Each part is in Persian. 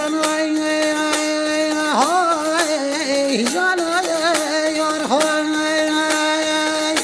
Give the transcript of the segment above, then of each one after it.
جانای های جانای یار های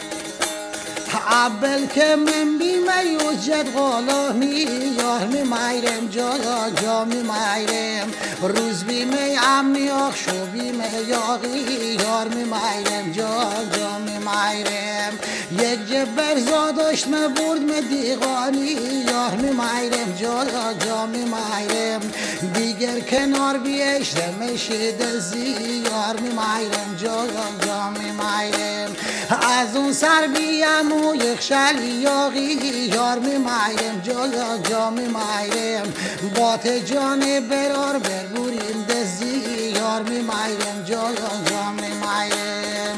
اول که من بیمه یوجد غلامی یار می مایرم جا می مایرم روز بیمه امنی آخشو بیمه یاقی یار می مایرم جا می مایرم یک جبر زادشت me برد me دیغانی یار می مایرم جا می مایرم دیگر کنار بیشتم شده زی یار می مایرم جا می مایرم از اون سر بیم و یک شلی یاقی یار می مایرم جا می مایرم بات جان برار بربوریم دزی یار می مایرم جا می مایرم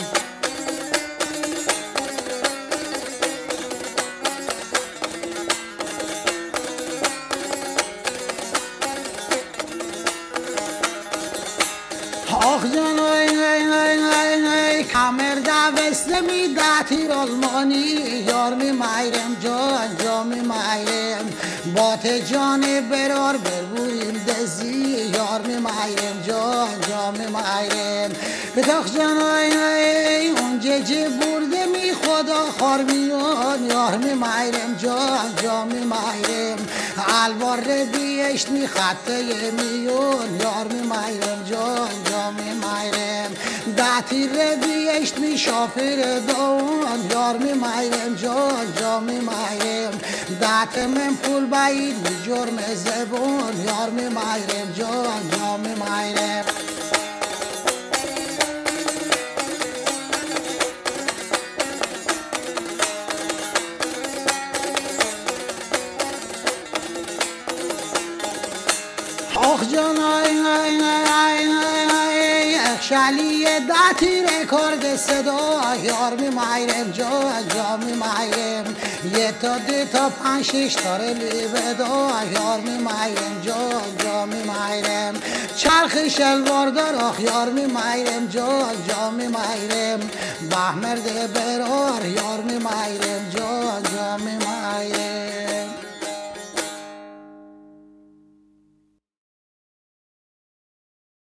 آخ جانای کمر دوست می داتیر آلمانی یار می مایرم جا می مایرم بات جان برار بربوریم دزی یار می مایرم جا می مایرم بتاخ جانای اونجا جه برده می خدا خار میان یار می مایرم جا می مایرم الوار بیشت می خطه میون یار می مایرم جا می مایرم داتیر بیشت می شافر دون یار می مایرم جا می مایرم دات من پول باید می جرم زبون یار می مایرم جا می مایرم آخ جانای شلی داتیر کرد صدا یار می مایرم جا می مایرم یه تا دو تا پنج شش تاره لیبدا یار می مایرم جا می مایرم چرخ شلوار دار آخ یار می مایرم جا می مایرم بهمرد برار یار می مایرم